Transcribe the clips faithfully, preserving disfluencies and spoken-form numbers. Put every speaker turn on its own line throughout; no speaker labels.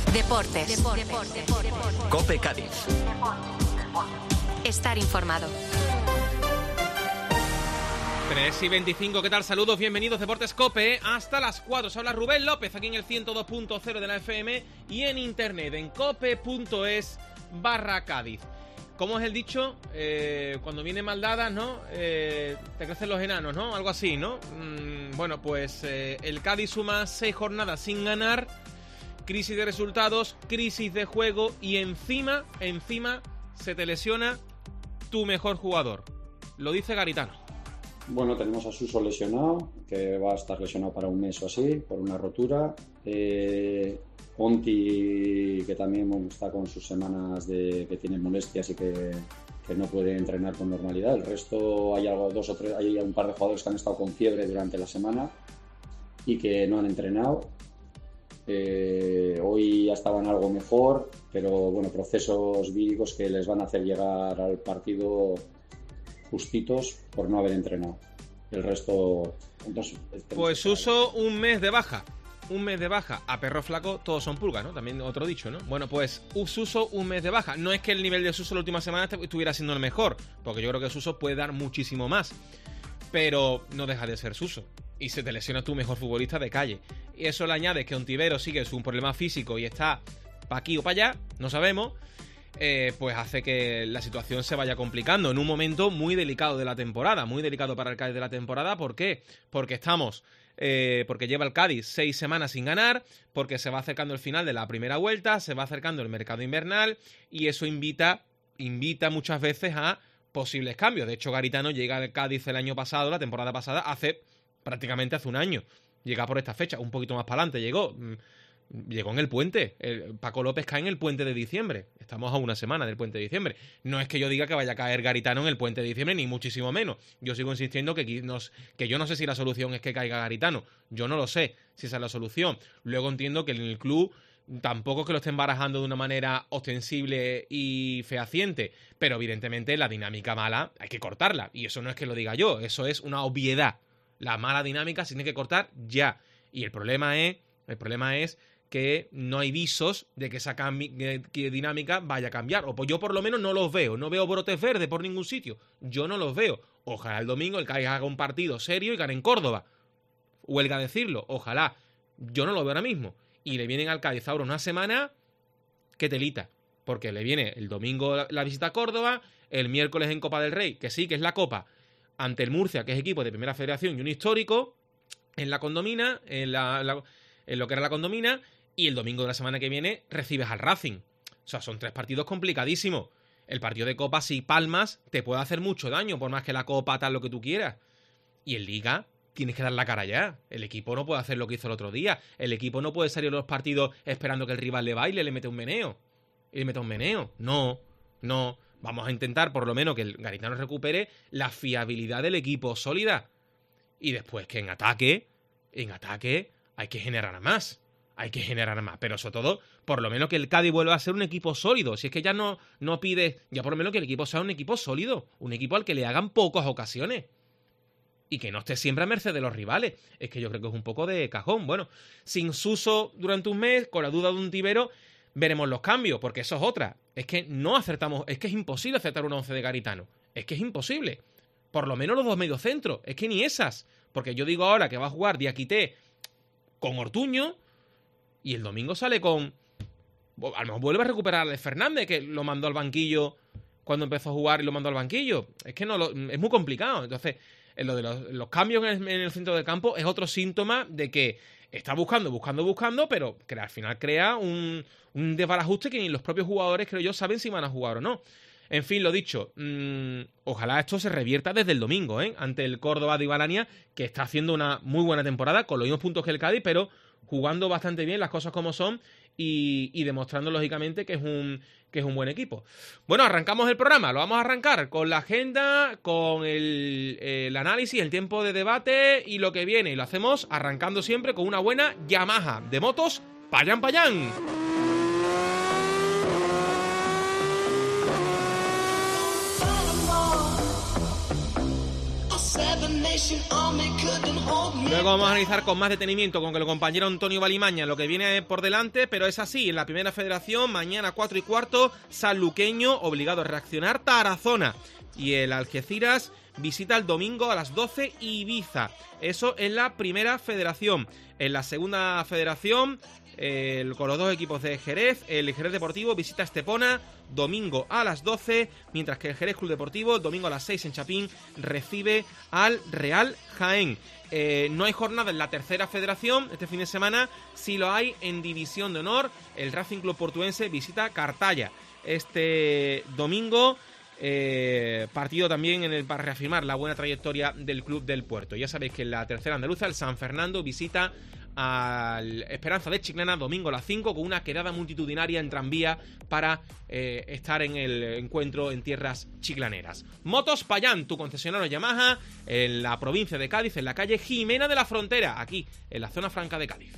Deportes. Deportes. Deportes.
COPE Cádiz.
Estar informado.
tres y veinticinco, ¿qué tal? Saludos, bienvenidos, Deportes COPE, hasta las cuatro. Se habla Rubén López, aquí en el ciento dos punto cero de la F M y en internet, en cope.es barra Cádiz. Como es el dicho, eh, cuando vienen maldadas, ¿no? Eh, te crecen los enanos, ¿no? Algo así, ¿no? Mm, bueno, pues eh, el Cádiz suma seis jornadas sin ganar, crisis de resultados, crisis de juego y encima, encima, se te lesiona tu mejor jugador. Lo dice Garitano.
Bueno, tenemos a Suso lesionado, que va a estar lesionado para un mes o así, por una rotura. Eh, Ponti, que también está con sus semanas de que tiene molestias y que, que no puede entrenar con normalidad. El resto hay algo, dos o tres, hay un par de jugadores que han estado con fiebre durante la semana y que no han entrenado. Eh, hoy ya estaban algo mejor, pero bueno, procesos víricos que les van a hacer llegar al partido justitos por no haber entrenado. El resto... Entonces,
pues Suso, un mes de baja. Un mes de baja. A perro flaco todos son pulgas, ¿no? También otro dicho, ¿no? Bueno, pues Suso, un mes de baja. No es que el nivel de Suso la última semana estuviera siendo el mejor, porque yo creo que Suso puede dar muchísimo más. Pero no deja de ser Suso. Y se te lesiona tu mejor futbolista de calle. Y eso le añades que Ontivero sigue su problema físico y está para aquí o para allá, no sabemos. Eh, pues hace que la situación se vaya complicando en un momento muy delicado de la temporada, muy delicado para el Cádiz de la temporada. ¿Por qué? Porque estamos, eh, porque lleva el Cádiz seis semanas sin ganar, porque se va acercando el final de la primera vuelta, se va acercando el mercado invernal y eso invita, invita muchas veces a posibles cambios. De hecho, Garitano llega al Cádiz el año pasado, la temporada pasada, hace prácticamente hace un año. Llega por esta fecha, un poquito más para adelante llegó. Llegó en el puente. El, Paco López cae en el puente de diciembre. Estamos a una semana del puente de diciembre. No es que yo diga que vaya a caer Garitano en el puente de diciembre, ni muchísimo menos. Yo sigo insistiendo que, nos, que yo no sé si la solución es que caiga Garitano. Yo no lo sé si esa es la solución. Luego entiendo que en el club tampoco es que lo estén barajando de una manera ostensible y fehaciente, pero evidentemente la dinámica mala hay que cortarla. Y eso no es que lo diga yo, eso es una obviedad. La mala dinámica se tiene que cortar ya. Y el problema es, el problema es que no hay visos de que esa cambi- que dinámica vaya a cambiar. O pues yo por lo menos no los veo. No veo brotes verdes por ningún sitio. Yo no los veo. Ojalá el domingo el Cádiz haga un partido serio y gane en Córdoba. Huelga decirlo. Ojalá. Yo no lo veo ahora mismo. Y le vienen al Cádiz ahora una semana que telita. Porque le viene el domingo la, la visita a Córdoba, el miércoles en Copa del Rey, que sí, que es la Copa, ante el Murcia, que es equipo de Primera Federación y un histórico, en la Condomina, en, la, la, en lo que era la Condomina, y el domingo de la semana que viene recibes al Racing. O sea, son tres partidos complicadísimos. El partido de Copa, si palmas, te puede hacer mucho daño, por más que la Copa tal lo que tú quieras. Y en Liga tienes que dar la cara ya. El equipo no puede hacer lo que hizo el otro día. El equipo no puede salir a los partidos esperando que el rival le baile, le mete un meneo. Y le mete un meneo. No, no. Vamos a intentar por lo menos que el Garitano recupere la fiabilidad del equipo sólida. Y después que en ataque, en ataque hay que generar más. Hay que generar más. Pero sobre todo, por lo menos que el Cádiz vuelva a ser un equipo sólido. Si es que ya no, no pide, ya por lo menos que el equipo sea un equipo sólido. Un equipo al que le hagan pocas ocasiones. Y que no esté siempre a merced de los rivales. Es que yo creo que es un poco de cajón. Bueno, sin Suso durante un mes, con la duda de un Ontivero, veremos los cambios, porque eso es otra. Es que no acertamos, es que es imposible acertar una once de Garitano. Es que es imposible. Por lo menos los dos mediocentros. Es que ni esas. Porque yo digo ahora que va a jugar Diakité con Ortuño y el domingo sale con... A lo mejor vuelve a recuperar a Alex Fernández, que lo mandó al banquillo cuando empezó a jugar y lo mandó al banquillo. Es que no lo, es muy complicado. Entonces, en lo de los, los cambios en el, en el centro del campo es otro síntoma de que está buscando, buscando, buscando, pero que al final crea un, un desbarajuste que ni los propios jugadores, creo yo, saben si van a jugar o no. En fin, lo dicho, mmm, ojalá esto se revierta desde el domingo, ¿eh? Ante el Córdoba de Ibalania, que está haciendo una muy buena temporada, con los mismos puntos que el Cádiz, pero jugando bastante bien, las cosas como son, y, y demostrando, lógicamente, que es un que es un buen equipo. Bueno, arrancamos el programa, lo vamos a arrancar con la agenda, con el, el análisis, el tiempo de debate y lo que viene, y lo hacemos arrancando siempre con una buena Yamaha de motos Payán Payán. Luego vamos a analizar con más detenimiento con el compañero Antonio Balimaña lo que viene por delante, pero es así, en la primera federación, mañana cuatro y cuarto, Sanluqueño obligado a reaccionar, Tarazona, y el Algeciras visita el domingo a las doce Ibiza. Eso en la primera federación. En la segunda federación, el, con los dos equipos de Jerez, el Jerez Deportivo visita Estepona, domingo a las doce, mientras que el Jerez Club Deportivo, el domingo a las seis en Chapín, recibe al Real Jaén. Eh, no hay jornada en la tercera federación este fin de semana, sí lo hay en División de Honor. El Racing Club Portuense visita Cartaya este domingo. Eh, partido también en el, para reafirmar la buena trayectoria del Club del Puerto. Ya sabéis que en la tercera andaluza el San Fernando visita al Esperanza de Chiclana domingo a las cinco con una quedada multitudinaria en tranvía para eh, estar en el encuentro en tierras chiclaneras. Motos Payán, tu concesionario Yamaha en la provincia de Cádiz, en la calle Jimena de la Frontera, aquí en la zona franca de Cádiz.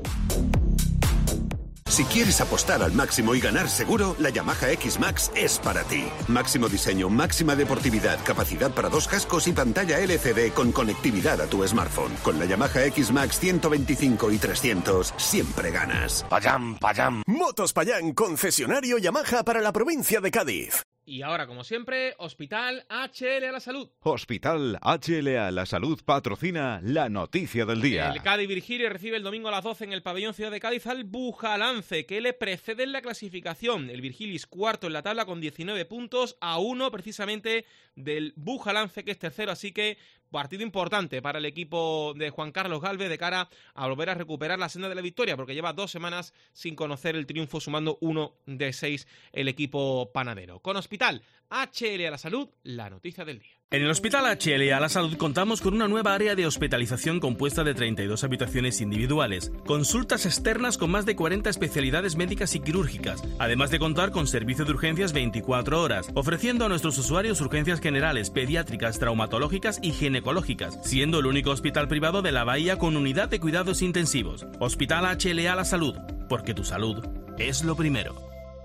Si quieres apostar al máximo y ganar seguro, la Yamaha X-Max es para ti. Máximo diseño, máxima deportividad, capacidad para dos cascos y pantalla L C D con conectividad a tu smartphone. Con la Yamaha X-Max ciento veinticinco y trescientos siempre ganas.
Payán, Payán.
Motos Payán, concesionario Yamaha para la provincia de Cádiz.
Y ahora, como siempre, Hospital H L a la Salud.
Hospital H L a la Salud patrocina la noticia del día.
El Cádiz Virgilio recibe el domingo a las doce en el pabellón Ciudad de Cádiz al Bujalance, que le precede en la clasificación. El Virgilis cuarto en la tabla con diecinueve puntos, a uno precisamente del Bujalance, que es tercero, así que partido importante para el equipo de Juan Carlos Galvez de cara a volver a recuperar la senda de la victoria, porque lleva dos semanas sin conocer el triunfo, sumando uno de seis el equipo panadero. Con Hospital H L a la Salud, la noticia del día.
En el Hospital H L a la Salud contamos con una nueva área de hospitalización compuesta de treinta y dos habitaciones individuales, consultas externas con más de cuarenta especialidades médicas y quirúrgicas, además de contar con servicio de urgencias veinticuatro horas, ofreciendo a nuestros usuarios urgencias generales, pediátricas, traumatológicas y ginecológicas, siendo el único hospital privado de la Bahía con unidad de cuidados intensivos. Hospital H L a la Salud, porque tu salud es lo primero.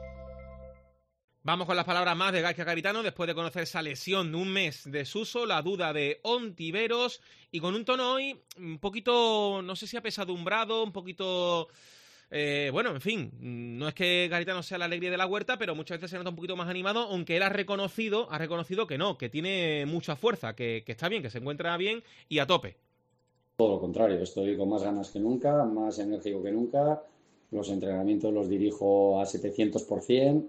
Vamos con las palabras más de Gaizka Garitano después de conocer esa lesión de un mes de Suso, la duda de Ontiveros y con un tono hoy un poquito, no sé si apesadumbrado, un poquito... Eh, bueno, en fin, no es que Garitano sea la alegría de la huerta, pero muchas veces se nota un poquito más animado, aunque él ha reconocido, ha reconocido que no, que tiene mucha fuerza, que, que está bien, que se encuentra bien y a tope.
Todo lo contrario, estoy con más ganas que nunca, más enérgico que nunca, los entrenamientos los dirijo a setecientos por ciento.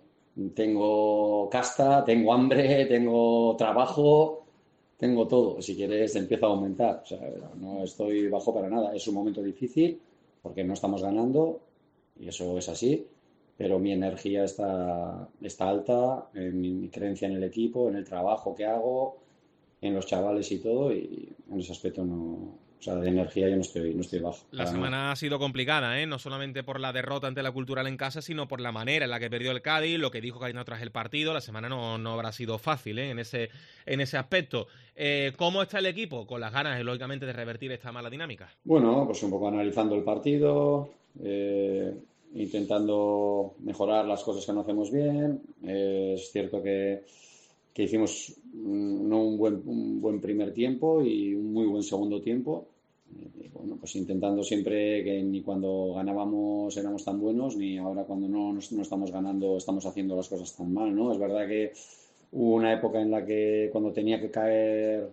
Tengo casta, tengo hambre, tengo trabajo, tengo todo. Si quieres, empieza a aumentar. O sea, no estoy bajo para nada. Es un momento difícil porque no estamos ganando y eso es así. Pero mi energía está, está alta, en mi, mi creencia en el equipo, en el trabajo que hago, en los chavales y todo. Y en ese aspecto no... O sea, de energía yo no estoy, no estoy bajo.
La semana nada. ha sido complicada, ¿eh? No solamente por la derrota ante la Cultural en casa, sino por la manera en la que perdió el Cádiz, lo que dijo Garitano tras el partido. La semana no, no habrá sido fácil, ¿eh? en, ese, en ese aspecto. Eh, ¿Cómo está el equipo? Con las ganas, lógicamente, de revertir esta mala dinámica.
Bueno, pues un poco analizando el partido, eh, intentando mejorar las cosas que no hacemos bien. Eh, es cierto que... que hicimos mm, no un buen, un buen primer tiempo y un muy buen segundo tiempo. Y bueno, pues intentando siempre que ni cuando ganábamos éramos tan buenos, ni ahora cuando no, no, no estamos ganando estamos haciendo las cosas tan mal, ¿no? Es verdad que hubo una época en la que cuando tenía que caer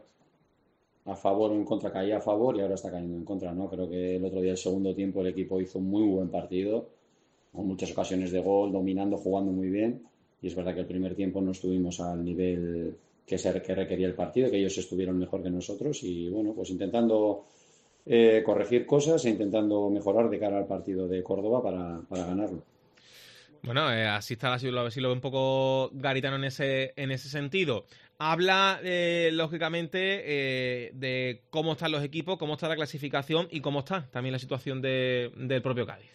a favor o en contra caía a favor y ahora está cayendo en contra, ¿no? Creo que el otro día, el segundo tiempo, el equipo hizo un muy buen partido, con muchas ocasiones de gol, dominando, jugando muy bien. Y es verdad que el primer tiempo no estuvimos al nivel que, se, que requería el partido, que ellos estuvieron mejor que nosotros y bueno, pues intentando eh, corregir cosas e intentando mejorar de cara al partido de Córdoba para, para ganarlo.
Bueno, eh, así está, así lo, así lo ve un poco Garitano en ese, en ese sentido. Habla, eh, lógicamente, eh, de cómo están los equipos, cómo está la clasificación y cómo está también la situación de, del propio Cádiz.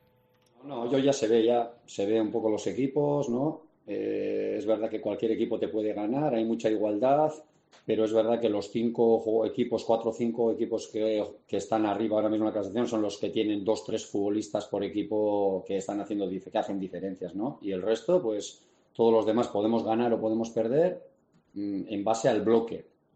No, yo ya se ve, ya se ve un poco los equipos, ¿no? Eh, es verdad que cualquier equipo te puede ganar, hay mucha igualdad, pero es verdad que los cinco equipos, cuatro o cinco equipos que, que están arriba ahora mismo en la clasificación son los que tienen dos, tres futbolistas por equipo que están haciendo, que hacen diferencias, ¿no? Y el resto, pues todos los demás podemos ganar o podemos perder mmm, en base al bloque.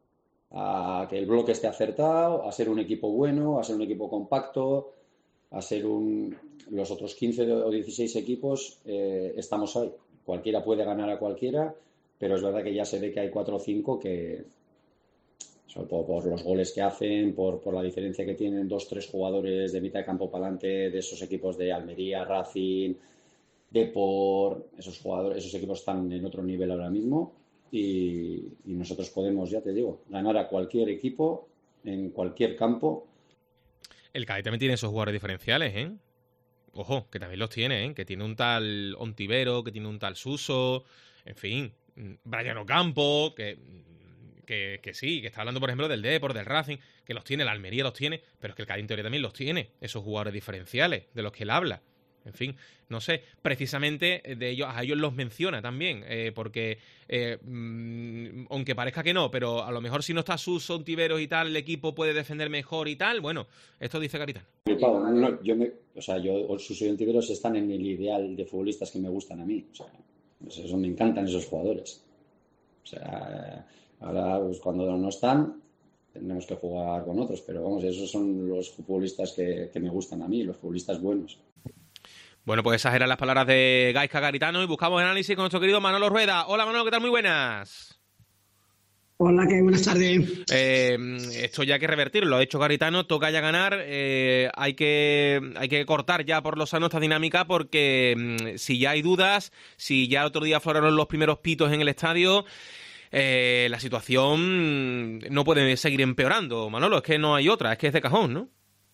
a que el bloque esté acertado, a ser un equipo bueno, a ser un equipo compacto, a ser un... Los otros quince o dieciséis equipos eh, estamos ahí. Cualquiera puede ganar a cualquiera, pero es verdad que ya se ve que hay cuatro o cinco que, sobre todo por los goles que hacen, por, por la diferencia que tienen dos, tres jugadores de mitad de campo para adelante de esos equipos de Almería, Racing, Depor, esos jugadores, esos equipos están en otro nivel ahora mismo y, y nosotros podemos, ya te digo, ganar a cualquier equipo en cualquier campo.
El Cádiz también tiene esos jugadores diferenciales, ¿eh? Ojo, que también los tiene, ¿eh? Que tiene un tal Ontivero, que tiene un tal Suso, en fin, Brian Ocampo, que, que, que sí, que está hablando, por ejemplo, del Depor, del Racing, que los tiene, la Almería los tiene, pero es que el Cádiz en teoría también los tiene, esos jugadores diferenciales de los que él habla. En fin, no sé, precisamente de ellos, a ellos los menciona también, eh, porque eh, mmm, aunque parezca que no, pero a lo mejor si no está Suso, Ontiveros y tal, el equipo puede defender mejor y tal. Bueno, esto dice Garitano.
No, no, yo me, o sea, yo, Suso y Ontiveros están en el ideal de futbolistas que me gustan a mí. O sea, eso me encantan esos jugadores. O sea, ahora pues, cuando no están tendremos que jugar con otros, pero vamos, esos son los futbolistas que, que me gustan a mí, los futbolistas buenos.
Bueno, pues esas eran las palabras de Gaizka Garitano y buscamos análisis con nuestro querido Manolo Rueda. Hola Manolo, ¿qué tal? Muy buenas.
Hola, ¿qué? Buenas tardes.
Eh, esto ya hay que revertirlo, lo ha hecho Garitano, toca ya ganar, eh, hay que hay que cortar ya por lo sano esta dinámica porque mmm, si ya hay dudas, si ya otro día afloraron los primeros pitos en el estadio, eh, la situación no puede seguir empeorando, Manolo, es que no hay otra, es que es de cajón, ¿no?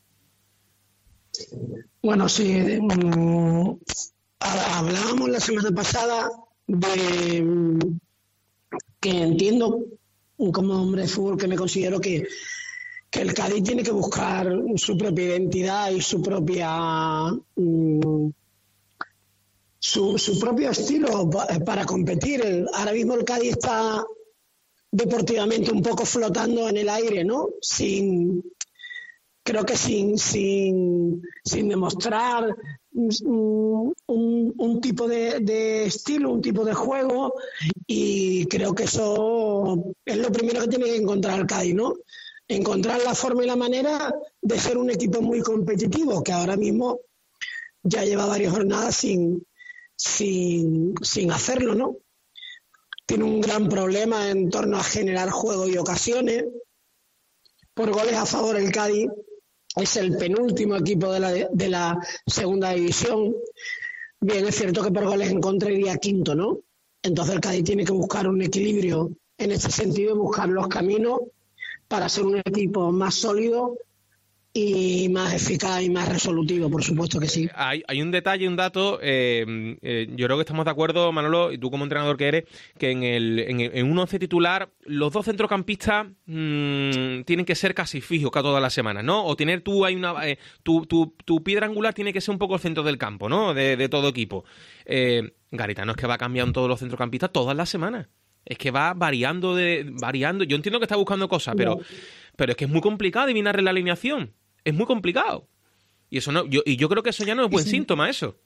Bueno, sí, um, hablábamos la semana pasada de um, que entiendo, como hombre de fútbol que me considero, que, que el Cádiz tiene que buscar su propia identidad y su propia um, su, su propio estilo para competir. El, ahora mismo el Cádiz está deportivamente un poco flotando en el aire, ¿no? Sin... Creo que sin, sin, sin demostrar un, un tipo de, de estilo, un tipo de juego, y creo que eso es lo primero que tiene que encontrar el Cádiz, ¿no? Encontrar la forma y la manera de ser un equipo muy competitivo, que ahora mismo ya lleva varias jornadas sin, sin, sin hacerlo, ¿no? Tiene un gran problema en torno a generar juego y ocasiones. Por goles a favor el Cádiz es el penúltimo equipo de la, de la segunda división. Bien, es cierto que por goles en contra iría quinto, ¿no? Entonces el Cádiz tiene que buscar un equilibrio en este sentido y buscar los caminos para ser un equipo más sólido y más eficaz y más resolutivo, por supuesto que sí.
Hay, hay un detalle, un dato, eh, eh, yo creo que estamos de acuerdo, Manolo, y tú como entrenador que eres, que en el en, en un once titular los dos centrocampistas mmm, tienen que ser casi fijos cada todas las semanas, ¿no? O tener tú, hay una eh, tu, tu, tu piedra angular tiene que ser un poco el centro del campo, ¿no? De, de todo equipo. Eh, Garitano es que va cambiando todos los centrocampistas todas las semanas. Es que va variando, de variando. Yo entiendo que está buscando cosas, pero, pero es que es muy complicado adivinar la alineación. Es muy complicado. Y eso no, yo, y yo creo que eso ya no es buen sí. síntoma, eso.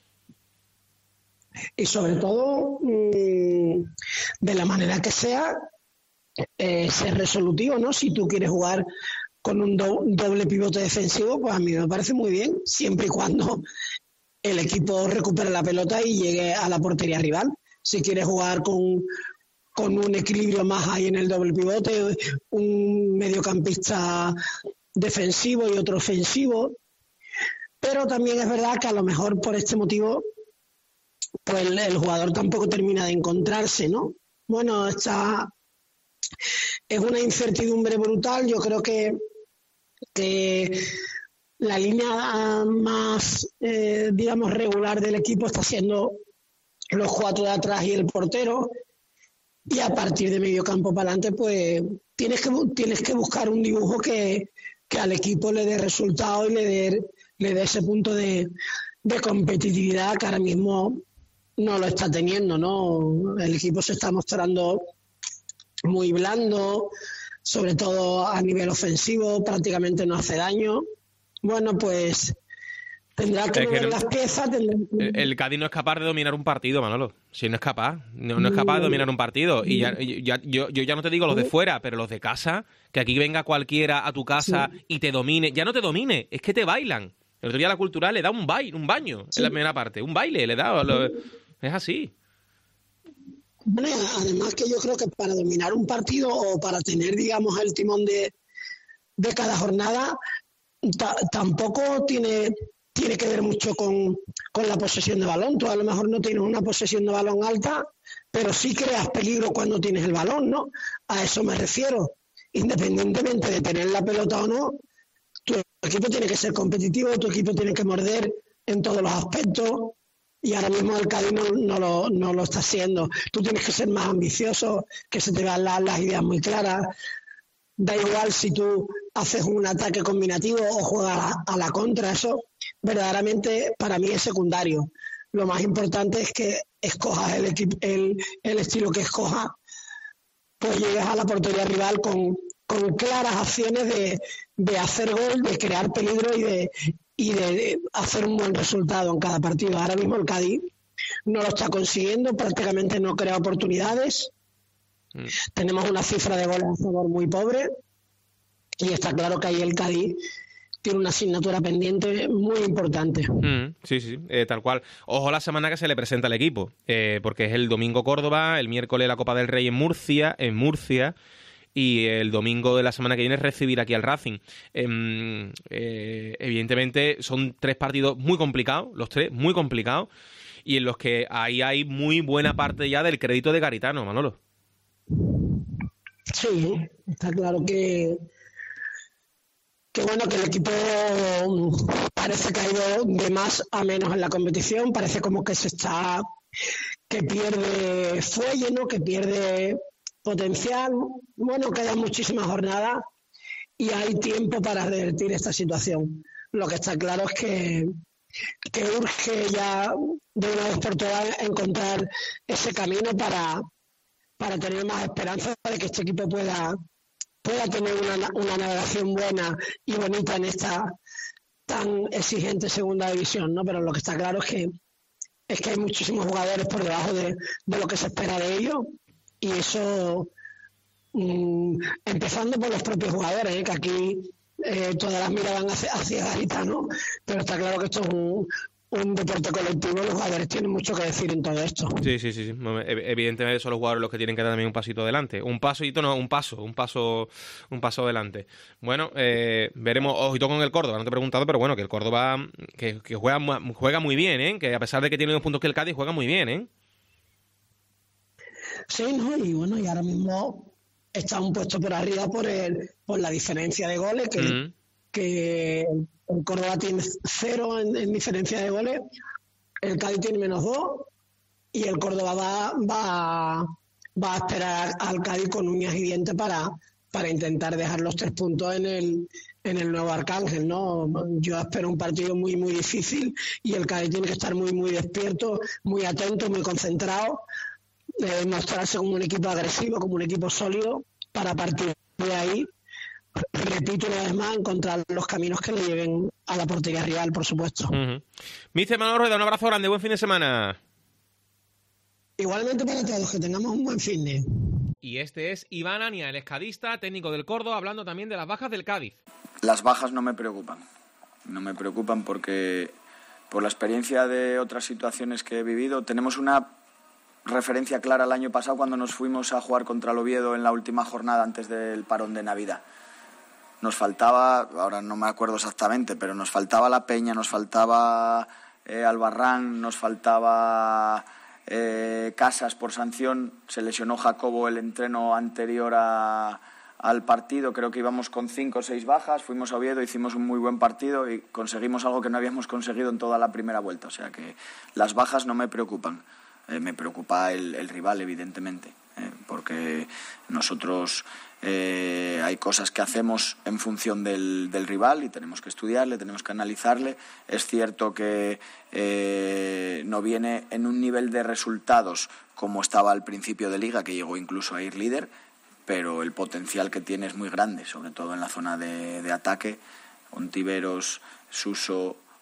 Y sobre todo, mmm, de la manera que sea, eh, ser resolutivo, ¿no? Si tú quieres jugar con un do, doble pivote defensivo, pues a mí me parece muy bien, siempre y cuando el equipo recupere la pelota y llegue a la portería rival. Si quieres jugar con, con un equilibrio más ahí en el doble pivote, un mediocampista defensivo y otro ofensivo, pero también es verdad que a lo mejor por este motivo pues el, el jugador tampoco termina de encontrarse, ¿no? Bueno, está es una incertidumbre brutal. Yo creo que, que la línea más eh, digamos regular del equipo está siendo los cuatro de atrás y el portero, y a partir de medio campo para adelante pues tienes que tienes que buscar un dibujo que que al equipo le dé resultado y le dé, le dé ese punto de, de competitividad que ahora mismo no lo está teniendo, ¿no? El equipo se está mostrando muy blando, sobre todo a nivel ofensivo, prácticamente no hace daño. Bueno, pues Tendrá que
Es que
mover
no-
las piezas. Tendrá que-
El, el Cádiz no es capaz de dominar un partido, Manolo. Si no es capaz, no, no es capaz de dominar un partido. Y ya, ya- yo, yo ya no te digo los de fuera, pero los de casa, que aquí venga cualquiera a tu casa y te domine. Ya no te domine, es que te bailan. El otro día la Cultural le da un baile, un baño en la primera parte, un baile le da. lo- es así.
Bueno, y además que yo creo que para dominar un partido o para tener, digamos, el timón de, de cada jornada, ta- tampoco tiene, tiene que ver mucho con, con la posesión de balón. Tú a lo mejor no tienes una posesión de balón alta, pero sí creas peligro cuando tienes el balón, ¿no? A eso me refiero. Independientemente de tener la pelota o no, tu equipo tiene que ser competitivo, tu equipo tiene que morder en todos los aspectos. Y ahora mismo el Cádiz no, no, lo, no lo está haciendo. Tú tienes que ser más ambicioso, que se te vean la- las ideas muy claras. Da igual si tú haces un ataque combinativo o juegas a, a la contra. Eso verdaderamente para mí es secundario. Lo más importante es que escojas el, equipo, el, el estilo que escojas, pues llegues a la portería rival con, con claras acciones de, de hacer gol, de crear peligro y de, y de hacer un buen resultado en cada partido. Ahora mismo el Cádiz no lo está consiguiendo, prácticamente no crea oportunidades.
Mm.
Tenemos una cifra de goles a favor muy pobre y está claro que ahí el Cádiz tiene una asignatura pendiente muy importante.
Mm, sí, sí, eh, tal cual. Ojo la semana que se le presenta al equipo, eh, porque es el domingo Córdoba, el miércoles la Copa del Rey en Murcia, en Murcia, y el domingo de la semana que viene es recibir aquí al Racing. Eh, eh, evidentemente son tres partidos muy complicados, los tres muy complicados, y en los que ahí hay muy buena parte ya del crédito de Garitano, Manolo.
Sí, está claro que que bueno, que el equipo parece que ha ido de más a menos en la competición, parece como que se está, que pierde fuelle, ¿no? Que pierde potencial. Bueno, quedan muchísimas jornadas y hay tiempo para revertir esta situación. Lo que está claro es que, que urge ya de una vez por todas encontrar ese camino para, para tener más esperanza de que este equipo pueda pueda tener una, una navegación buena y bonita en esta tan exigente segunda división, ¿no? Pero lo que está claro es que es que hay muchísimos jugadores por debajo de, de lo que se espera de ellos y eso mmm, empezando por los propios jugadores, ¿eh? Que aquí eh, todas las miradas van hacia, hacia Garitano, pero está claro que esto es un, un deporte colectivo, los jugadores tienen mucho que decir en todo esto.
Sí, sí, sí, sí. Evidentemente son los jugadores los que tienen que dar también un pasito adelante. Un pasito, no, un paso, un paso, un paso adelante. Bueno, eh, veremos, ojito con el Córdoba, no te he preguntado, pero bueno, que el Córdoba que, que juega, juega muy bien, ¿eh? Que a pesar de que tiene menos puntos que el Cádiz, juega muy bien, ¿eh?
Sí, ¿no? Y bueno, y ahora mismo está un puesto por arriba por el, por la diferencia de goles, que, mm. que el Córdoba tiene cero en, en diferencia de goles, el Cádiz tiene menos dos y el Córdoba va, va, va a esperar al Cádiz con uñas y dientes para, para intentar dejar los tres puntos en el, en el nuevo Arcángel, ¿no? Yo espero un partido muy, muy difícil y el Cádiz tiene que estar muy, muy despierto, muy atento, muy concentrado, eh, mostrarse como un equipo agresivo, como un equipo sólido, para partir de ahí, repito una vez más, encontrar los caminos que le lleven a la portería rival, por supuesto.
Uh-huh. Mister Manolo Rueda, un abrazo grande, buen fin de semana.
Igualmente para todos, que tengamos un buen fin de.
Y este es Iván Ania, el escadista técnico del Córdoba, hablando también de las bajas del Cádiz.
Las bajas no me preocupan, no me preocupan porque por la experiencia de otras situaciones que he vivido, tenemos una referencia clara el año pasado cuando nos fuimos a jugar contra el Oviedo en la última jornada antes del parón de Navidad. Nos faltaba, ahora no me acuerdo exactamente, pero nos faltaba la Peña, nos faltaba eh, Albarrán, nos faltaba eh, Casas por sanción, se lesionó Jacobo el entreno anterior a, al partido, creo que íbamos con cinco o seis bajas, fuimos a Oviedo, hicimos un muy buen partido y conseguimos algo que no habíamos conseguido en toda la primera vuelta, o sea que las bajas no me preocupan. Eh, me preocupa el, el rival, evidentemente, eh, porque nosotros eh, hay cosas que hacemos en función del, del rival y tenemos que estudiarle, tenemos que analizarle. Es cierto que eh, no viene en un nivel de resultados como estaba al principio de Liga, que llegó incluso a ir líder, pero el potencial que tiene es muy grande, sobre todo en la zona de, de ataque. Ontiveros, Suso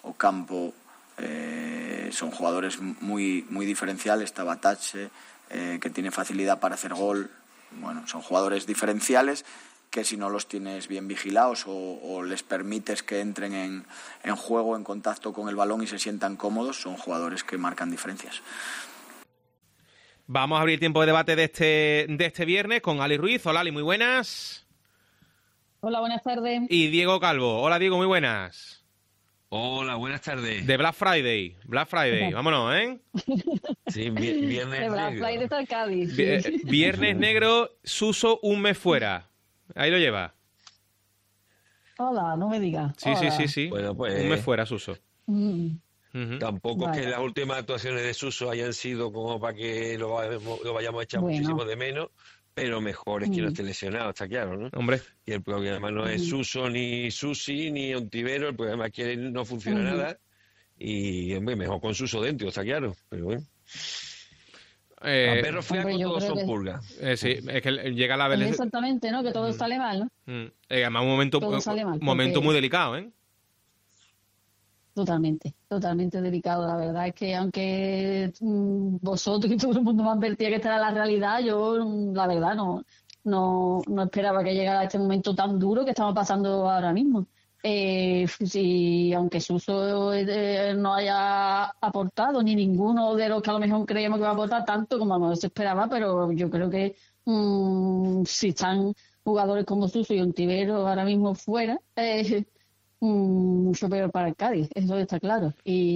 Ocampo, eh, son jugadores muy, muy diferenciales, Tabatache, eh, que tiene facilidad para hacer gol. Bueno, son jugadores diferenciales que si no los tienes bien vigilados o, o les permites que entren en, en juego, en contacto con el balón y se sientan cómodos, son jugadores que marcan diferencias.
Vamos a abrir tiempo de debate de este, de este viernes con Ali Ruiz. Hola, Ali, muy buenas.
Hola, buenas tardes.
Y Diego Calvo. Hola, Diego, muy buenas.
Hola, buenas tardes.
De Black Friday. Black Friday, vámonos, ¿eh?
Sí, viernes
de Black
negro.
Friday está el Cádiz.
Sí. Viernes negro, Suso un mes fuera. Ahí lo lleva.
Hola, no me digas.
Sí,
Hola.
sí, sí, sí.
Bueno, pues,
un mes fuera, Suso.
Mm.
Uh-huh.
Tampoco
Vale.
es que las últimas actuaciones de Suso hayan sido como para que lo, vayamos- lo vayamos a echar
Bueno.
muchísimo de menos, pero mejor es que no
Mm.
esté lesionado, está claro, ¿no?
Hombre.
Y el problema no es
Mm.
Suso, ni Susi, ni Ontivero, el problema es que no funciona
Mm.
nada y hombre, mejor con Suso dentro, está claro, pero bueno.
Eh,
A perros flacos
hombre, yo
todos
creo
son
que-
purgas.
eh, sí, es que llega la vez.
Exactamente, ¿no? Que todo sale mal, ¿no?
Mm. Eh, además, un momento,
Todo sale mal,
un momento
porque-
muy delicado, ¿eh?
Totalmente, totalmente delicado. La verdad es que aunque mm, vosotros y todo el mundo me advertía que esta era la realidad, yo mm, la verdad no, no, no esperaba que llegara este momento tan duro que estamos pasando ahora mismo. Eh, si aunque Suso eh, no haya aportado, ni ninguno de los que a lo mejor creíamos que iba a aportar tanto como a lo mejor se esperaba, pero yo creo que mm, si están jugadores como Suso y Ontivero ahora mismo fuera, eh, mm, mucho peor para el Cádiz, eso está claro.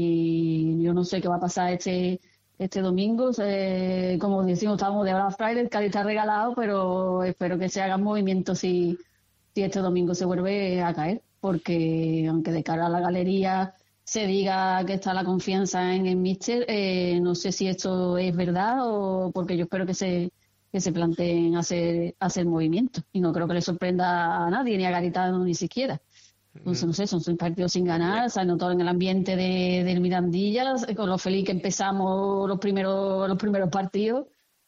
Y yo no sé qué va a pasar este este domingo. Eh, como decimos, estamos de Black Friday, el Cádiz está regalado, pero espero que se hagan movimientos si, si este domingo se vuelve a caer, porque aunque de cara a la galería se diga que está la confianza en el míster, eh, no sé si esto es verdad o porque yo espero que se que se planteen hacer hacer movimientos y no creo que le sorprenda a nadie, ni a Garitano ni siquiera. Entonces, no sé, son seis partidos sin ganar, se ha notado en el ambiente de, del Mirandilla, con lo feliz que empezamos los primeros los primeros partidos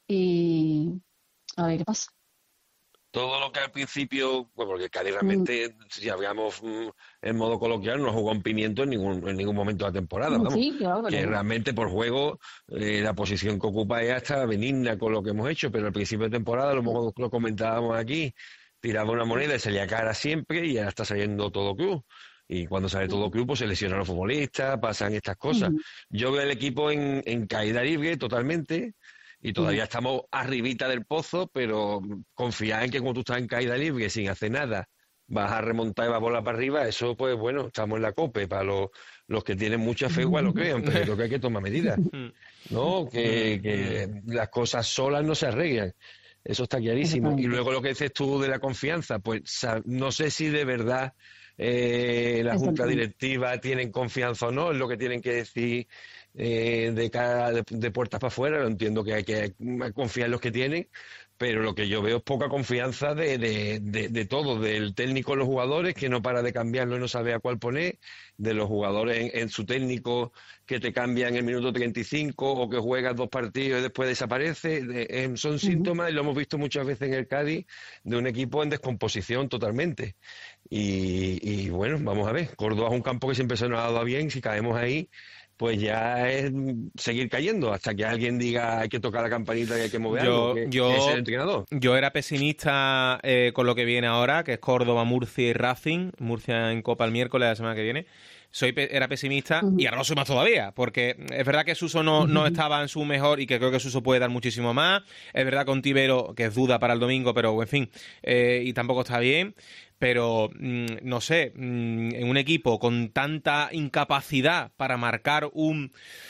y a ver qué pasa.
Todo lo que al principio, bueno, porque Cádiz realmente,
Mm.
si hablamos mm, en modo coloquial, no jugó un pimiento en ningún, en ningún momento de la temporada, vamos.
Sí, claro,
Que
pero-
realmente por juego eh, la posición que ocupa ella está benigna con lo que hemos hecho, pero al principio de temporada, lo, hemos- lo comentábamos aquí, tiraba una moneda y salía cara siempre y ahora está saliendo todo club. Y cuando sale todo club, pues se lesionan los futbolistas, pasan estas cosas.
Ujú.
Yo veo el equipo en, en caída libre totalmente y todavía
Ujú.
estamos arribita del pozo, pero confiar en que cuando tú estás en caída libre sin hacer nada vas a remontar y vas a volar para arriba, eso pues bueno, estamos en la COPE. Para los, los que tienen mucha fe igual lo crean, pero yo creo que hay que tomar medidas, ¿no? Que, que las cosas solas no se arreglan. Eso está clarísimo. Y luego lo que dices tú de la confianza, pues sa- no sé si de verdad eh, la junta
Exactamente.
directiva tienen confianza o no, es lo que tienen que decir eh, de cara de, de puertas para afuera. Lo entiendo que hay que confiar en los que tienen, pero lo que yo veo es poca confianza de, de, de, de todo, del técnico en los jugadores, que no para de cambiarlo y no sabe a cuál poner, de los jugadores en, en su técnico, que te cambia en el minuto treinta y cinco o que juegas dos partidos y después desaparece. De- eh, son síntomas, y lo hemos visto muchas veces en el Cádiz, de un equipo en descomposición totalmente. Y, y bueno, vamos a ver, Córdoba es un campo que siempre se nos ha dado bien, si caemos ahí, pues ya es seguir cayendo hasta que alguien diga hay que tocar la campanita y hay que mover algo,
Yo,
que,
yo,
que es el entrenador.
yo era pesimista eh, con lo que viene ahora, que es Córdoba, Murcia y Racing. Murcia en Copa el miércoles de la semana que viene. Soy pe- era pesimista y ahora lo soy más todavía, porque es verdad que Suso no, no estaba en su mejor y que creo que Suso puede dar muchísimo más. Es verdad que Ontivero, que es duda para el domingo, pero en fin, eh, y tampoco está bien. Pero, mm, no sé, mm, en un equipo con tanta incapacidad para marcar un,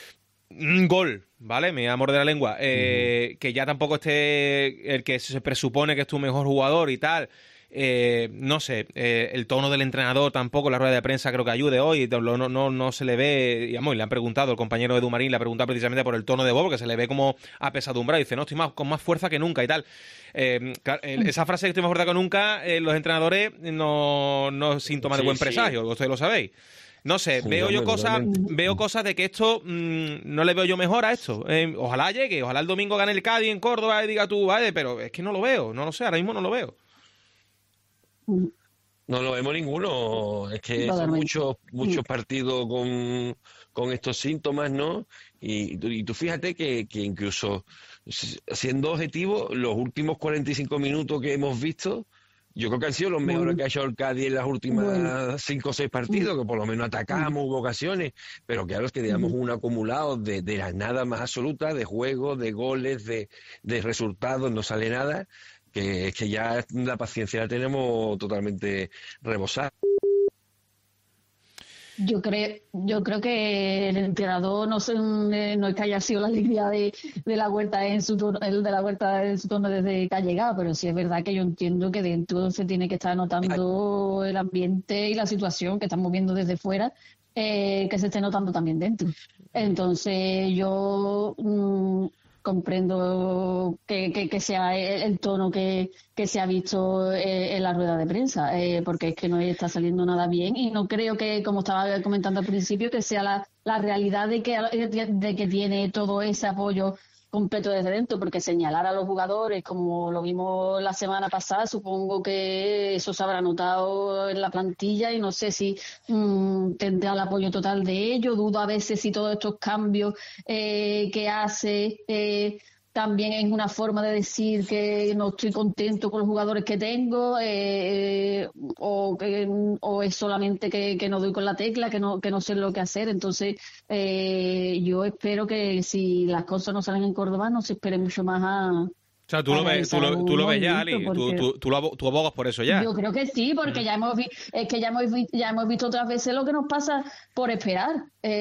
un gol, ¿vale? Me voy a morder la lengua. Eh, que ya tampoco esté el que se presupone que es tu mejor jugador y tal. Eh, no sé, eh, el tono del entrenador tampoco, la rueda de prensa creo que ayude hoy, no, no, no, no se le ve, digamos, y le han preguntado, el compañero Edu Marín le ha preguntado precisamente por el tono de voz, porque se le ve como apesadumbrado, y dice, no, estoy más, con más fuerza que nunca y tal. Eh, claro, el- esa frase que estoy más fuerte que nunca, eh, los entrenadores no, no es síntoma de
Sí,
buen
sí.
presagio, ustedes lo sabéis. No sé,
Sí,
veo yo
hombre,
cosas,
totalmente.
veo cosas de que esto mm, no le veo yo mejor a esto. Eh, ojalá llegue, ojalá el domingo gane el Cádiz en Córdoba y diga tú, vale, pero es que no lo veo, no lo sé, ahora mismo no lo veo.
No lo vemos ninguno, es que son muchos muchos partidos con, con estos síntomas, ¿no? Y, y tú fíjate que, que incluso siendo objetivo, los últimos cuarenta y cinco minutos que hemos visto, yo creo que han sido los mejores bueno. que ha hecho el Cádiz en las últimas bueno. cinco o seis partidos, que por lo menos atacamos, hubo ocasiones, pero claro, es que digamos un acumulado de, de la nada más absoluta, de juegos, de goles, de, de resultados, no sale nada. Que es que ya la paciencia la tenemos totalmente rebosada.
Yo creo, yo creo que el entrenador no, se, no es que haya sido la línea de, de la Huerta en su turno, el de la Huerta en su turno desde que ha llegado, pero sí es verdad que yo entiendo que dentro se tiene que estar notando el ambiente y la situación que estamos viendo desde fuera, eh, que se esté notando también dentro. Entonces yo mmm, comprendo que, que, que sea el, el tono que, que se ha visto eh, en la rueda de prensa, eh, porque es que no está saliendo nada bien y no creo que, como estaba comentando al principio, que sea la, la realidad de que, de que tiene todo ese apoyo completo desde dentro, porque señalar a los jugadores, como lo vimos la semana pasada, supongo que eso se habrá notado en la plantilla y no sé si mmm, tendrá el apoyo total de ellos. Dudo a veces si todos estos cambios eh, que hace eh, también es una forma de decir que no estoy contento con los jugadores que tengo eh, o, que, o es solamente que, que no doy con la tecla, que no que no sé lo que hacer. Entonces eh, yo espero que si las cosas no salen en Córdoba no se espere mucho más a...
O sea, tú lo ves, tú lo, tú lo ves ya, Ali, tú, tú, tú, lo, tú abogas por eso ya.
Yo creo que sí, porque mm. ya hemos vi, es que ya hemos ya hemos visto otras veces lo que nos pasa por esperar.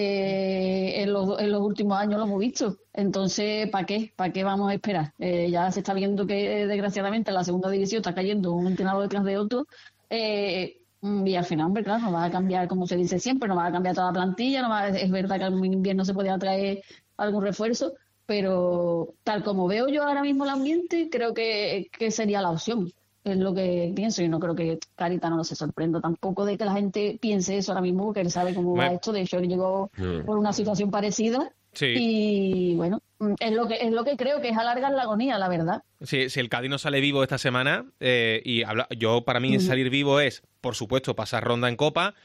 Eh, en, los, en los últimos años lo hemos visto. Entonces, ¿para qué? ¿Para qué vamos a esperar? Eh, ya se está viendo que, desgraciadamente, en la segunda división está cayendo un entrenador detrás de otro. Eh, y al final, hombre, claro, no va a cambiar, como se dice siempre, no va a cambiar toda la plantilla. No va, es verdad que en invierno se podía traer algún refuerzo, pero tal como veo yo ahora mismo el ambiente, creo que, que sería la opción. Es lo que pienso y no creo que Garitano no se sorprenda tampoco de que la gente piense eso ahora mismo, porque él sabe cómo va esto. De hecho, él llegó mm. por una situación parecida. Sí. Y bueno, es lo que es lo que creo que es alargar la agonía, la verdad.
Sí, si el Cádiz no sale vivo esta semana, eh, y habla, yo para mí uh-huh. salir vivo es, por supuesto, pasar ronda en Copa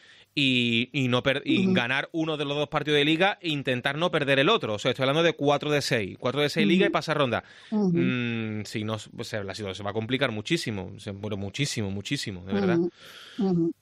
y, y no per- y uh-huh. ganar uno de los dos partidos de Liga e intentar no perder el otro. O sea, estoy hablando de cuatro de seis. cuatro de seis uh-huh. Liga y pasar ronda. Uh-huh. Mm, si no, o sea, la situación se va a complicar muchísimo. O sea, bueno, muchísimo, muchísimo, de verdad.
Uh-huh. Uh-huh.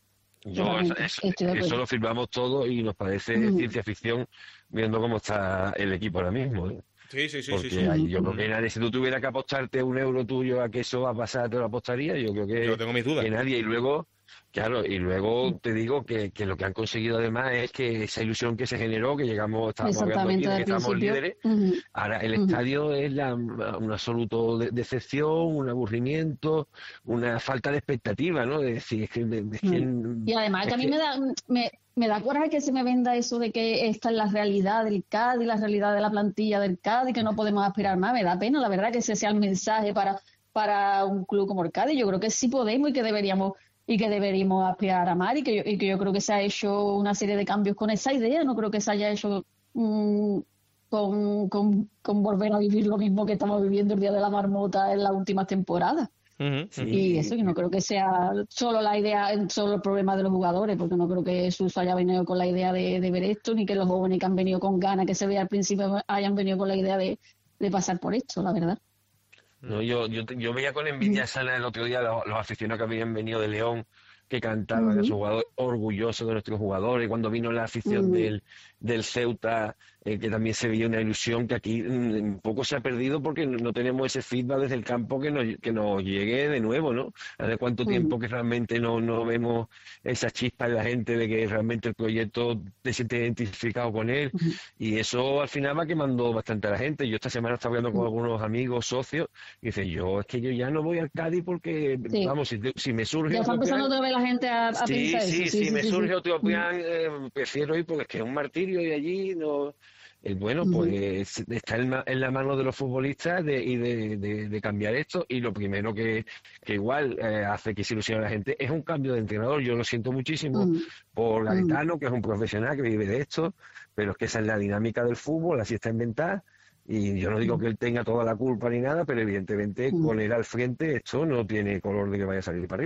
Yo, eso, eso lo firmamos todo y nos parece uh-huh. ciencia ficción viendo cómo está el equipo ahora mismo, ¿eh?
Sí, sí, sí.
Porque
sí, sí.
Ahí, yo creo que nadie, si tú tuvieras que apostarte un euro tuyo a que eso va a pasar, te lo apostaría. Yo creo que,
yo tengo mis dudas.
que nadie. Y luego, claro, y luego te digo que, que lo que han conseguido además es que esa ilusión que se generó, que llegamos, estábamos hablando aquí, de que estábamos líderes, uh-huh. ahora el uh-huh. estadio es la, un absoluto de, decepción, un aburrimiento, una falta de expectativa, ¿no? De decir, es que, de, de,
uh-huh. Y además que a mí que... me da... Me... Me da coraje que se me venda eso de que esta es la realidad del Cádiz, la realidad de la plantilla del Cádiz, que no podemos aspirar más. Me da pena, la verdad, que ese sea el mensaje para, para un club como el Cádiz. Yo creo que sí podemos y que deberíamos y que deberíamos aspirar a más y que yo, y que yo creo que se ha hecho una serie de cambios con esa idea. No creo que se haya hecho mmm, con, con, con volver a vivir lo mismo que estamos viviendo el día de la marmota en las últimas temporadas. Uh-huh. Sí. Y eso, y no creo que sea solo la idea, solo el problema de los jugadores, porque no creo que Suso haya venido con la idea de, de ver esto, ni que los jóvenes que han venido con ganas, que se vea al principio, hayan venido con la idea de, de pasar por esto, la verdad.
No, yo, yo, yo veía con envidia sana el otro día los, los aficionados que habían venido de León, que cantaban uh-huh. a su jugador, orgullosos de nuestros jugadores. Cuando vino la afición uh-huh. del, del Ceuta, eh, que también se veía una ilusión que aquí un mm, poco se ha perdido porque no tenemos ese feedback desde el campo que nos, que nos llegue de nuevo, ¿no? ¿Hace cuánto uh-huh. tiempo que realmente no, no vemos esa chispa en la gente de que realmente el proyecto te siente identificado con él? Uh-huh. Y eso al final va quemando bastante a la gente. Yo esta semana estaba hablando con algunos amigos, socios, y dicen, yo es que yo ya no voy al Cádiz porque, sí. vamos, si, si me surge...
Ya está empezando otra vez la gente a, a
sí,
pensar
sí,
eso.
Sí,
sí,
si me
sí,
surge
sí.
otro plan, eh, prefiero ir porque es que es un martirio y allí no... Eh, bueno, pues uh-huh. está en, en la mano de los futbolistas de, y de, de, de cambiar esto, y lo primero que, que igual eh, hace que se ilusione a la gente es un cambio de entrenador. Yo lo siento muchísimo uh-huh. por Garitano, uh-huh. que es un profesional que vive de esto, pero es que esa es la dinámica del fútbol, así está inventada. Y yo no digo que él tenga toda la culpa ni nada, pero evidentemente uh-huh. con él al frente esto no tiene color de que vaya a salir para arriba.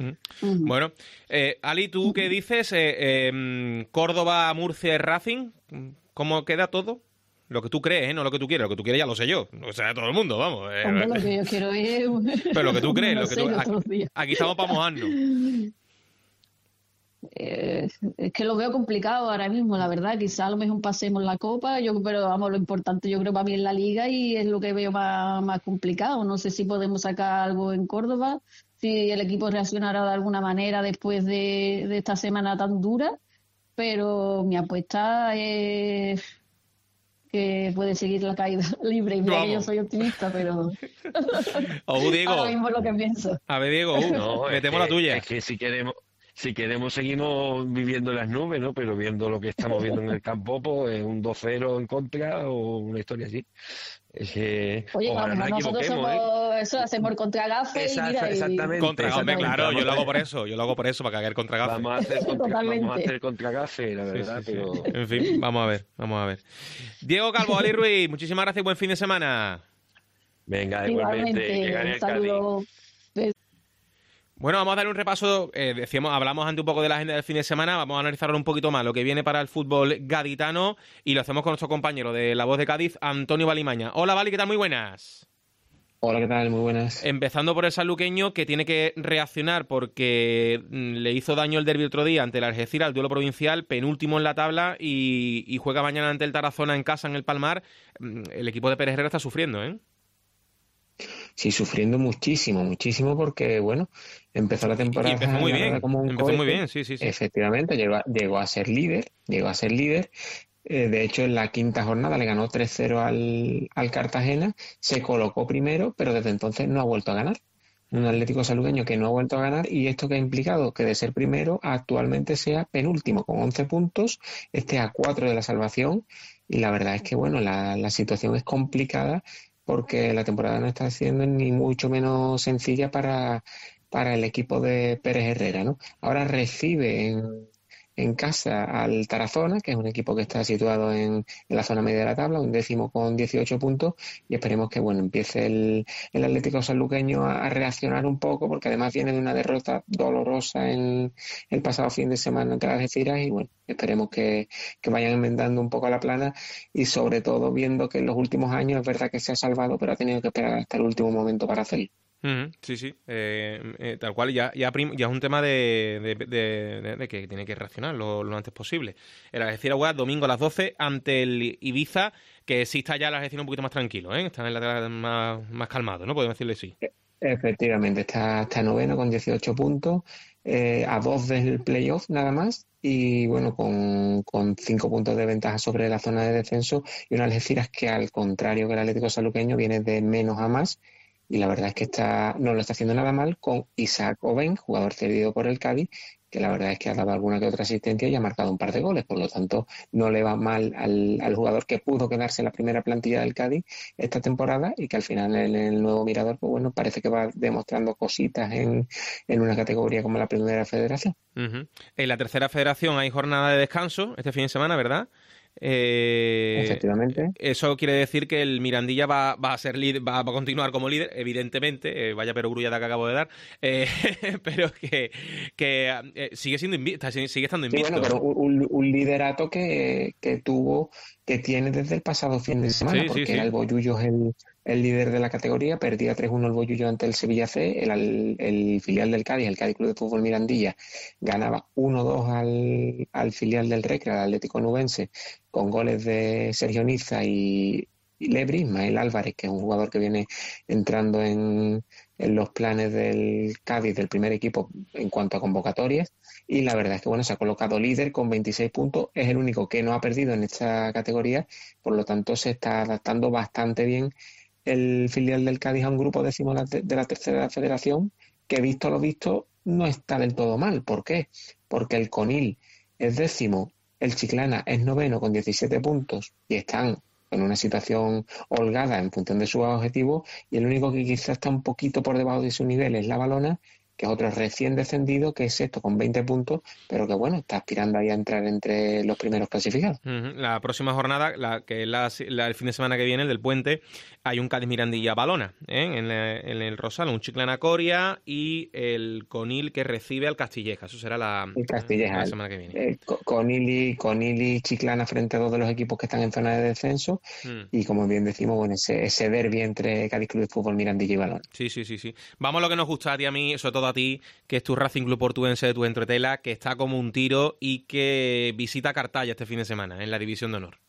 Uh-huh. Bueno, eh, Ali, ¿tú qué dices? Eh, eh, Córdoba, Murcia y Racing, ¿cómo queda todo? Lo que tú crees, ¿eh? No lo que tú quieres. Lo que tú quieres ya lo sé yo. O sea, todo el mundo, vamos. Eh,
Hombre, lo que yo quiero es...
Pero lo que tú crees,
no
lo que
sé,
tú...
yo
Aquí,
todos los días.
aquí estamos para mojarnos.
Eh, es que lo veo complicado ahora mismo, la verdad. Quizá a lo mejor pasemos la Copa, yo, pero vamos, lo importante yo creo para mí es la Liga y es lo que veo más, más complicado. No sé si podemos sacar algo en Córdoba, si el equipo reaccionará de alguna manera después de, de esta semana tan dura, pero mi apuesta es que puede seguir la caída libre. Y mira
Vamos.
que yo soy optimista, pero
O Diego.
ahora mismo es lo que pienso.
A ver, Diego, uh,
No, es
metemos
que-
la tuya.
Es que si queremos, si queremos seguimos viviendo en las nubes, ¿no? Pero viendo lo que estamos viendo en el campo, pues es un dos cero en contra o una historia así. Es que
Oye,
ojalá
vamos,
nos
nosotros
equivoquemos,
somos eso, hacemos contra gafe y
Exacto,
mira, y-
exactamente.
Contra, hombre, claro, yo lo hago por
Exactamente.
eso. Yo lo hago por eso, para caer contra gafe.
Vamos a hacer contra,
Totalmente.
vamos a hacer contra gafe, la
Sí,
verdad,
sí, sí.
pero...
En fin, vamos a ver, vamos a ver. Diego Calvo, Ali Ruiz, muchísimas gracias y buen fin de semana.
Venga, igualmente, que
Igualmente,
gane
un
el Cádiz.
saludo.
Bueno, vamos a dar un repaso. Eh, decíamos, hablamos antes un poco de la agenda del fin de semana. Vamos a analizar un poquito más lo que viene para el fútbol gaditano y lo hacemos con nuestro compañero de La Voz de Cádiz, Antonio Valimaña. Hola, Vali, ¿qué tal? Muy buenas.
Hola, ¿qué tal? Muy buenas.
Empezando por el sanluqueño, que tiene que reaccionar porque mm, le hizo daño el derbi otro día ante el Algeciras, el duelo provincial, penúltimo en la tabla y, y juega mañana ante el Tarazona en casa, en el Palmar. Mm, El equipo de Pérez Herrera está sufriendo, ¿eh?
Sí, sufriendo muchísimo, muchísimo porque, bueno, empezó la temporada
Y empezó muy
la
bien,
verdad, como un
empezó muy
cohete.
bien, sí, sí, sí.
Efectivamente, llegó a, llegó a ser líder, llegó a ser líder. Eh, de hecho, en la quinta jornada le ganó tres cero al, al Cartagena, se colocó primero, pero desde entonces no ha vuelto a ganar. Un Atlético Sanluqueño que no ha vuelto a ganar, y esto que ha implicado que de ser primero actualmente sea penúltimo con once puntos, esté a cuatro de la salvación, y la verdad es que, bueno, la, la situación es complicada porque la temporada no está siendo ni mucho menos sencilla para, para el equipo de Pérez Herrera, ¿no? Ahora recibe en, en casa al Tarazona, que es un equipo que está situado en, en la zona media de la tabla, un décimo con dieciocho puntos, y esperemos que, bueno, empiece el, el Atlético sanluqueño a, a reaccionar un poco, porque además viene de una derrota dolorosa en el pasado fin de semana ante las Algeciras, y bueno, esperemos que, que vayan enmendando un poco la plana, y sobre todo viendo que en los últimos años es verdad que se ha salvado, pero ha tenido que esperar hasta el último momento para hacerlo.
Ujú, sí, sí, eh, eh, tal cual, ya, ya, prim- ya es un tema de, de, de- de- de que tiene que reaccionar lo, lo antes posible. El Algeciras juega domingo a las doce ante el Ibiza, que sí está ya el Algeciras un poquito más tranquilo, ¿eh? Está en la más, más calmado, ¿no? Podemos decirle sí.
Efectivamente, está, está noveno con dieciocho puntos, eh, a dos del playoff nada más, y bueno, con, con cinco puntos de ventaja sobre la zona de descenso, y un Algeciras que, al contrario que el Atlético Sanluqueño, viene de menos a más, y la verdad es que está, no lo está haciendo nada mal, con Isaac Oben, jugador cedido por el Cádiz, que la verdad es que ha dado alguna que otra asistencia y ha marcado un par de goles, por lo tanto no le va mal al, al jugador que pudo quedarse en la primera plantilla del Cádiz esta temporada, y que al final en el nuevo Mirador, pues bueno, parece que va demostrando cositas en, en una categoría como la Primera Federación.
Ujú. En la tercera federación hay jornada de descanso este fin de semana, ¿verdad? Eh,
Efectivamente.
Eso quiere decir que el Mirandilla va, va a ser líder, va, va a continuar como líder, evidentemente, eh, vaya perogrullada que acabo de dar, eh, pero que, que eh, sigue siendo invi- está- sigue estando
Sí,
invicto.
bueno, pero un, un liderato que, que tuvo, que tiene desde el pasado fin de semana,
Sí, sí,
porque
sí.
era el Bollullo el, el líder de la categoría, perdía tres uno el Bollullo ante el Sevilla C, el, el, el filial del Cádiz, el Cádiz Club de Fútbol Mirandilla, ganaba uno dos al, al filial del Recre, al Atlético Nubense, con goles de Sergio Niza y, y Lebri, Ismael Álvarez, que es un jugador que viene entrando en, en los planes del Cádiz, del primer equipo en cuanto a convocatorias, y la verdad es que bueno, se ha colocado líder con veintiséis puntos, es el único que no ha perdido en esta categoría, por lo tanto se está adaptando bastante bien el filial del Cádiz a un grupo décimo de la tercera federación, que visto lo visto no está del todo mal. ¿Por qué? Porque el Conil es décimo, el Chiclana es noveno con diecisiete puntos y están en una situación holgada en función de sus objetivos, y el único que quizás está un poquito por debajo de su nivel es la Valona, que es otro recién descendido, que es sexto con veinte puntos, pero que bueno, está aspirando ahí a entrar entre los primeros clasificados.
Uh-huh. La próxima jornada, la que es la, la, el fin de semana que viene, el del Puente, hay un Cádiz Mirandilla Balona, ¿eh? en, la, en el Rosal, un Chiclana Coria y el Conil que recibe al Castilleja. Eso será la,
el Castilleja,
la semana que viene.
Eh, Conil, Conil y Chiclana frente a dos de los equipos que están en zona de descenso, uh-huh. y como bien decimos, bueno, ese, ese derbi entre Cádiz Club de Fútbol, Mirandilla y Balona.
Sí, sí, sí, sí. Vamos a lo que nos gusta a ti y a mí, sobre todo a ti, que es tu Racing Club Portuense de tu Entretela, que está como un tiro y que visita Cartaya este fin de semana en la División de Honor.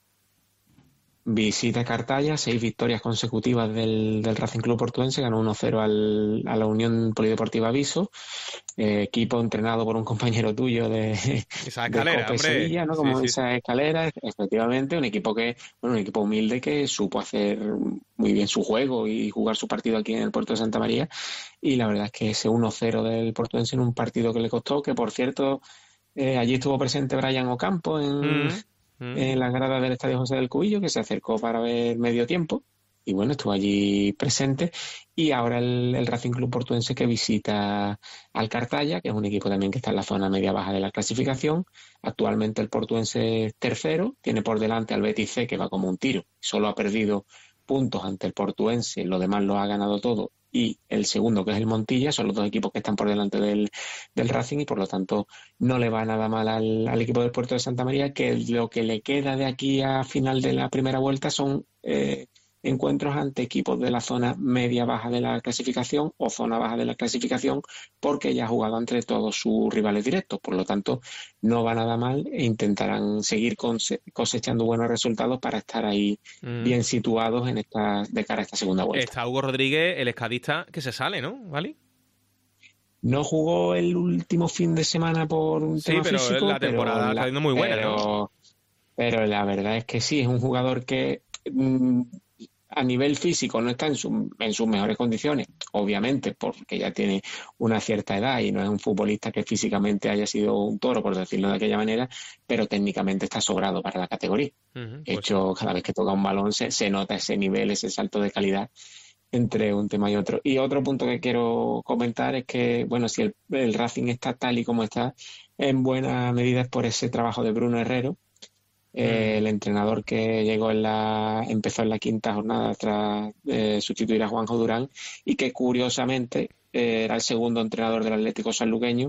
Visita Cartaya, seis victorias consecutivas del, del Racing Club Portuense, ganó uno cero al, a la Unión Polideportiva Viso, eh, equipo entrenado por un compañero tuyo de,
esa escalera,
de Cope Sevilla, ¿no? Como sí, sí. esa escalera, efectivamente, un equipo que, bueno, un equipo humilde que supo hacer muy bien su juego y jugar su partido aquí en el Puerto de Santa María, y la verdad es que ese uno cero del Portuense en un partido que le costó, que por cierto, eh, allí estuvo presente Brian Ocampo en... Mm. en la grada del Estadio José del Cubillo, que se acercó para ver medio tiempo y bueno, estuvo allí presente, y ahora el, el Racing Club Portuense que visita al Cartaya, que es un equipo también que está en la zona media-baja de la clasificación. Actualmente el Portuense es tercero, tiene por delante al Betis C, que va como un tiro, solo ha perdido puntos ante el Portuense, lo demás lo ha ganado todo, y el segundo, que es el Montilla, son los dos equipos que están por delante del, del Racing, y por lo tanto no le va nada mal al, al equipo del Puerto de Santa María, que lo que le queda de aquí a final de la primera vuelta son eh, encuentros ante equipos de la zona media-baja de la clasificación o zona baja de la clasificación, porque ya ha jugado entre todos sus rivales directos, por lo tanto no va nada mal e intentarán seguir cosechando buenos resultados para estar ahí mm. bien situados en esta, de cara a esta segunda vuelta.
Está Hugo Rodríguez, el escadista, que se sale, ¿no? ¿Vale?
No jugó el último fin de semana por un
sí,
tema
pero
físico,
la temporada está siendo muy buena,
pero,
¿no?
Pero la verdad es que sí, es un jugador que mmm, a nivel físico no está en, su, en sus mejores condiciones, obviamente, porque ya tiene una cierta edad y no es un futbolista que físicamente haya sido un toro, por decirlo de aquella manera, pero técnicamente está sobrado para la categoría. Uh-huh, pues hecho, sí. Cada vez que toca un balón se, se nota ese nivel, ese salto de calidad entre un tema y otro. Y otro punto que quiero comentar es que, bueno, si el, el Racing está tal y como está, en buena medida es por ese trabajo de Bruno Herrero, Eh, el entrenador que llegó en la empezó en la quinta jornada tras eh, sustituir a Juanjo Durán, y que curiosamente eh, era el segundo entrenador del Atlético Sanluqueño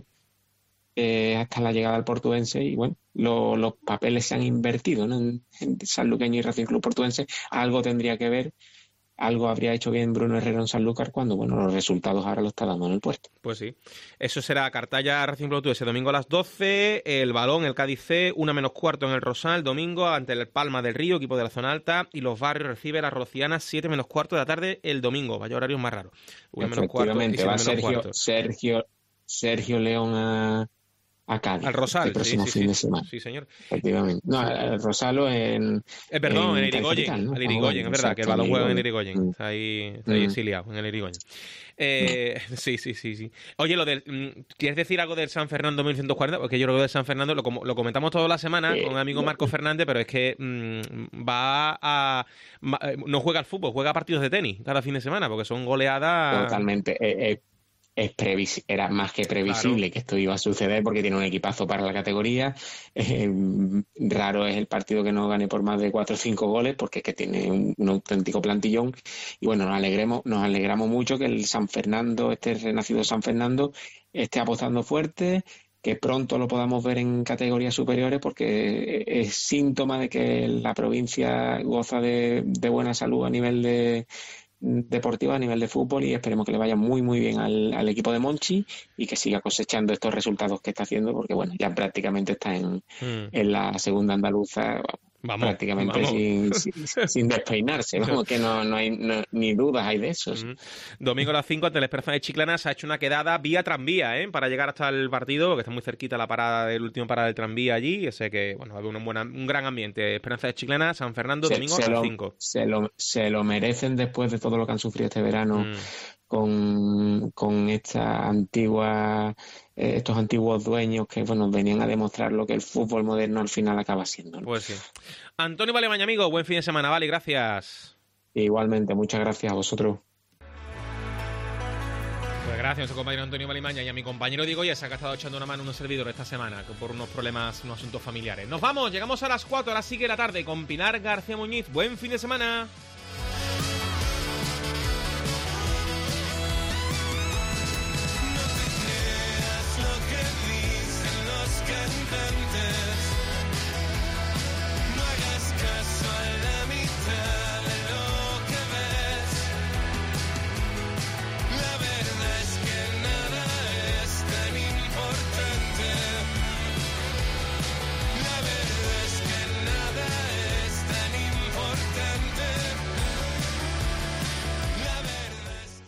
eh, hasta la llegada al Portuense, y bueno, lo, los papeles se han invertido, ¿no? en, en Sanluqueño y Racing Club Portuense. Algo tendría que ver, algo habría hecho bien Bruno Herrero en Sanlúcar, cuando bueno, los resultados ahora lo está dando en el puesto.
Pues sí, eso será Cartaya Racing Club ese domingo a las doce, el Balón, el Cádiz C, una menos cuarto en el Rosal, domingo ante el Palma del Río, equipo de la zona alta, y los Barrios recibe la Rociana, siete menos cuarto de la tarde el domingo, vaya horario más raro.
Una menos cuarto y va Sergio, Sergio, Sergio León a... a Cádiz,
al Rosal,
el próximo
sí,
fin
sí,
de semana.
Sí, señor.
Efectivamente. No, el Rosalo en...
Eh, perdón, en, en Irigoyen,
capital, ¿no?
el Irigoyen,
Ah,
es verdad, que el Balón juega en Irigoyen.
Mm.
Está ahí, está ahí
Mm.
exiliado, en el Irigoyen. Eh, mm. Sí, sí, sí, sí. Oye, lo del, ¿quieres decir algo del San Fernando mil ciento cuarenta? Porque yo creo que del San Fernando lo, lo comentamos toda la semana
Eh,
con el amigo Marco Fernández, pero es que mmm, va a... no juega al fútbol, juega partidos de tenis cada fin de semana, porque son goleadas...
Totalmente. Eh, eh, es previs era más que previsible claro. que esto iba a suceder, porque tiene un equipazo para la categoría. Eh, raro es el partido que no gane por más de cuatro o cinco goles, porque es que tiene un, un auténtico plantillón. Y bueno, nos alegremos, nos alegramos mucho que el San Fernando, este renacido San Fernando, esté apostando fuerte, que pronto lo podamos ver en categorías superiores, porque es síntoma de que la provincia goza de, de buena salud a nivel de deportiva, a nivel de fútbol, y esperemos que le vaya muy muy bien al, al equipo de Monchi y que siga cosechando estos resultados que está haciendo, porque bueno, ya prácticamente está en, mm. en la segunda andaluza, vamos, prácticamente vamos. Sin, sin, sin despeinarse, vamos, que no, no hay no, ni dudas hay de esos.
Mm. Domingo a las cinco ante la Esperanza de Chiclana se ha hecho una quedada vía tranvía, ¿eh? Para llegar hasta el partido, porque está muy cerquita la parada del último parada del tranvía allí, sé que bueno, va a haber un, buena, un gran ambiente. Esperanza de Chiclana, San Fernando,
se,
domingo
se
a las
lo,
cinco.
Se lo, se lo merecen después de todo lo que han sufrido este verano. Mm. Con, con esta antigua, eh, estos antiguos dueños que bueno, venían a demostrar lo que el fútbol moderno al final acaba siendo, ¿no?
Pues sí. Antonio Valebaña, amigo, buen fin de semana, vale, gracias.
Igualmente, muchas gracias a vosotros.
Pues gracias a nuestro compañero Antonio Balimaña y a mi compañero Diego Yesa, que ha estado echando una mano a unos servidores esta semana por unos problemas, unos asuntos familiares. Nos vamos, llegamos a las cuatro, ahora sigue la tarde con Pilar García Muñiz. Buen fin de semana.
Lo que dicen los cantantes.